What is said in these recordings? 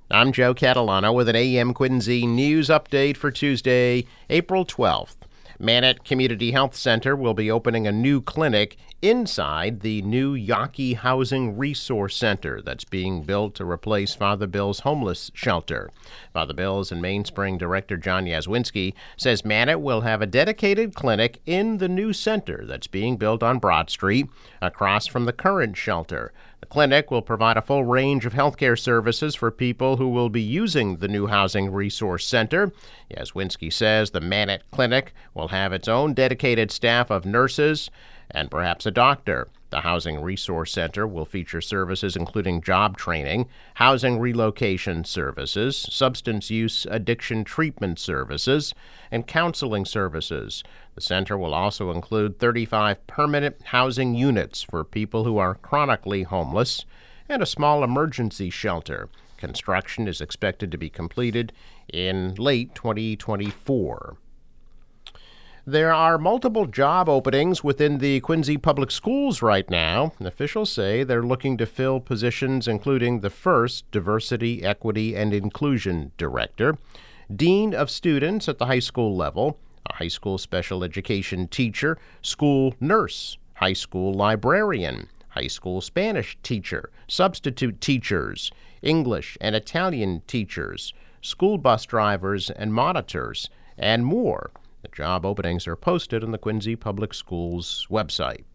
I'm Joe Catalano with an AM Quincy news update for Tuesday, April 12th. Mannett Community Health Center will be opening a new clinic inside the new Yawkey Housing Resource Center that's being built to replace Father Bill's homeless shelter. Father Bill's and Mainspring Director John Yazwinski says Mannett will have a dedicated clinic in the new center that's being built on Broad Street across from the current shelter. The clinic will provide a full range of healthcare services for people who will be using the new Housing Resource Center. Yazwinski says the Mannett Clinic will have its own dedicated staff of nurses and perhaps a doctor. The Housing Resource Center will feature services including job training, housing relocation services, substance use addiction treatment services, and counseling services. The center will also include 35 permanent housing units for people who are chronically homeless and a small emergency shelter. Construction is expected to be completed in late 2024. There are multiple job openings within the Quincy Public Schools right now. Officials say they're looking to fill positions including the first Diversity, Equity, and Inclusion Director, Dean of Students at the high school level, a high school special education teacher, school nurse, high school librarian, high school Spanish teacher, substitute teachers, English and Italian teachers, school bus drivers and monitors, and more. The job openings are posted on the Quincy Public Schools website.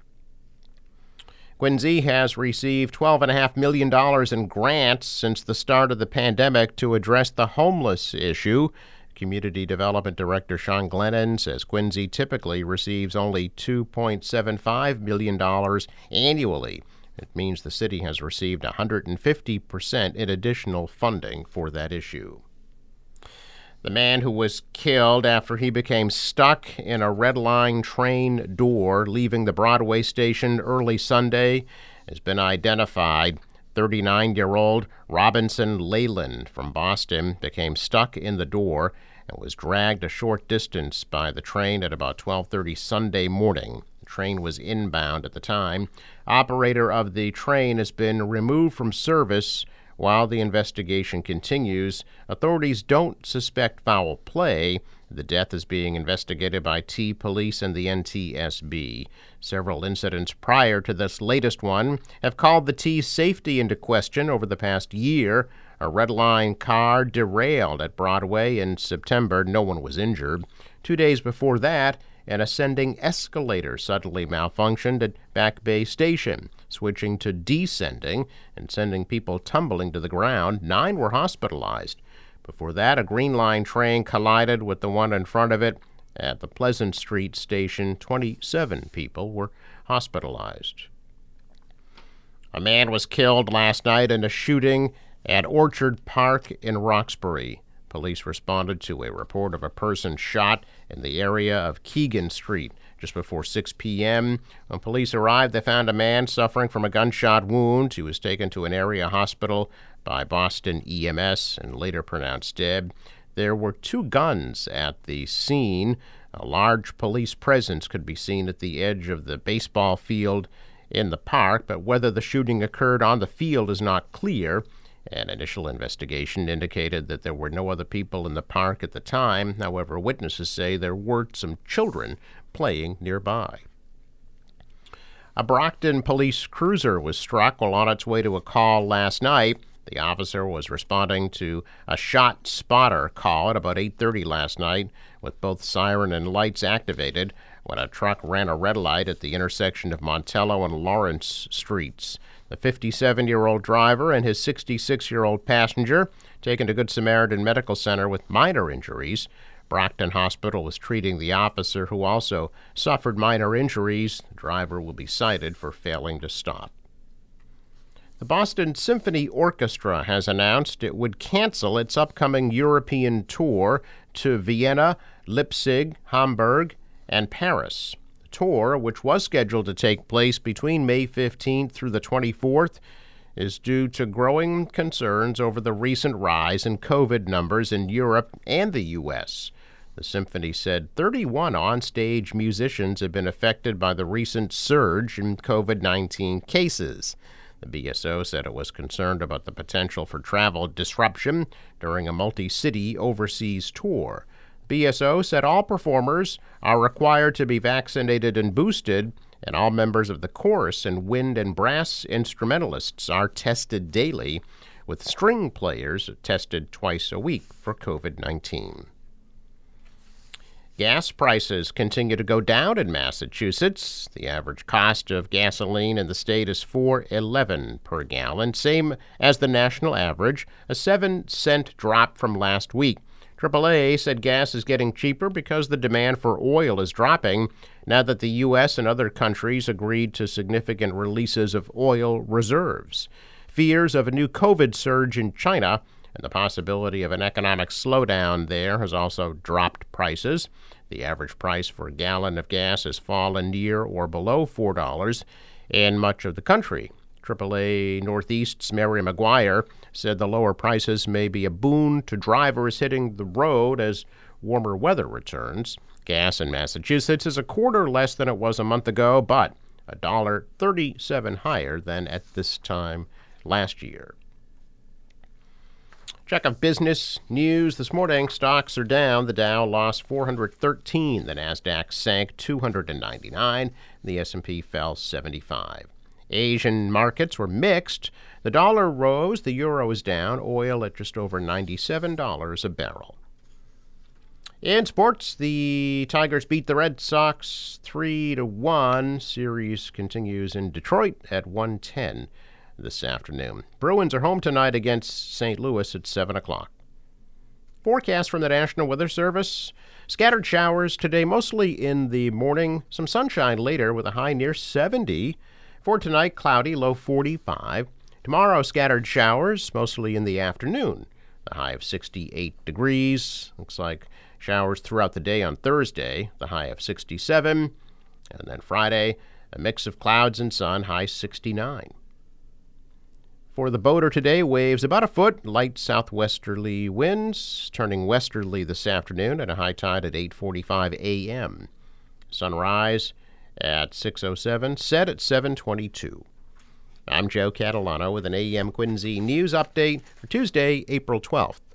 Quincy has received $12.5 million in grants since the start of the pandemic to address the homeless issue. Community Development Director Sean Glennon says Quincy typically receives only $2.75 million annually. It means the city has received 150% in additional funding for that issue. The man who was killed after he became stuck in a Red Line train door leaving the Broadway station early Sunday has been identified. 39-year-old Robinson Leyland from Boston became stuck in the door and was dragged a short distance by the train at about 12:30 Sunday morning. The train was inbound at the time. Operator of the train has been removed from service while the investigation continues. Authorities don't suspect foul play. The death is being investigated by T Police and the NTSB. Several incidents prior to this latest one have called the T's safety into question over the past year. A Red Line car derailed at Broadway in September. No one was injured. 2 days before that, an ascending escalator suddenly malfunctioned at Back Bay Station, switching to descending and sending people tumbling to the ground. 9 were hospitalized. Before that, a Green Line train collided with the one in front of it at the Pleasant Street station. 27 people were hospitalized. A man was killed last night in a shooting at Orchard Park in Roxbury. Police responded to a report of a person shot in the area of Keegan Street just before 6 p.m. When police arrived, they found a man suffering from a gunshot wound. He was taken to an area hospital by Boston EMS and later pronounced dead. There were 2 guns at the scene. A large police presence could be seen at the edge of the baseball field in the park, but whether the shooting occurred on the field is not clear. An initial investigation indicated that there were no other people in the park at the time. However, witnesses say there were some children playing nearby. A Brockton police cruiser was struck while on its way to a call last night. The officer was responding to a shot spotter call at about 8:30 last night with both siren and lights activated when a truck ran a red light at the intersection of Montello and Lawrence Streets. The 57-year-old driver and his 66-year-old passenger taken to Good Samaritan Medical Center with minor injuries. Brockton Hospital was treating the officer, who also suffered minor injuries. The driver will be cited for failing to stop. The Boston Symphony Orchestra has announced it would cancel its upcoming European tour to Vienna, Leipzig, Hamburg, and Paris. The tour, which was scheduled to take place between May 15th through the 24th, is due to growing concerns over the recent rise in COVID numbers in Europe and the U.S. The symphony said 31 onstage musicians have been affected by the recent surge in COVID-19 cases. The BSO said it was concerned about the potential for travel disruption during a multi-city overseas tour. BSO said all performers are required to be vaccinated and boosted, and all members of the chorus and wind and brass instrumentalists are tested daily, with string players tested twice a week for COVID-19. Gas prices continue to go down in Massachusetts. The average cost of gasoline in the state is $4.11 per gallon, same as the national average, a 7-cent drop from last week. AAA said gas is getting cheaper because the demand for oil is dropping now that the U.S. and other countries agreed to significant releases of oil reserves. Fears of a new COVID surge in China and the possibility of an economic slowdown there has also dropped prices. The average price for a gallon of gas has fallen near or below $4 in much of the country. AAA Northeast's Mary McGuire said the lower prices may be a boon to drivers hitting the road as warmer weather returns. Gas in Massachusetts is a quarter less than it was a month ago, but $1.37 higher than at this time last year. Check of business news this morning. Stocks are down. The Dow lost 413. The Nasdaq sank 299. The S&P fell 75. Asian markets were mixed. The dollar rose. The euro is down. Oil at just over $97 a barrel. In sports, the Tigers beat the Red Sox 3-1. Series continues in Detroit at 1:10. This afternoon. Bruins are home tonight against St. Louis at 7 o'clock. Forecast from the National Weather Service. Scattered showers today, mostly in the morning. Some sunshine later with a high near 70. For tonight, cloudy, low 45. Tomorrow, scattered showers, mostly in the afternoon. The high of 68 degrees. Looks like showers throughout the day on Thursday. The high of 67. And then Friday, a mix of clouds and sun, high 69. For the boater today, waves about a foot, light southwesterly winds, turning westerly this afternoon at a high tide at 8:45 a.m. Sunrise at 6:07, set at 7:22. I'm Joe Catalano with an AM Quincy news update for Tuesday, April 12th.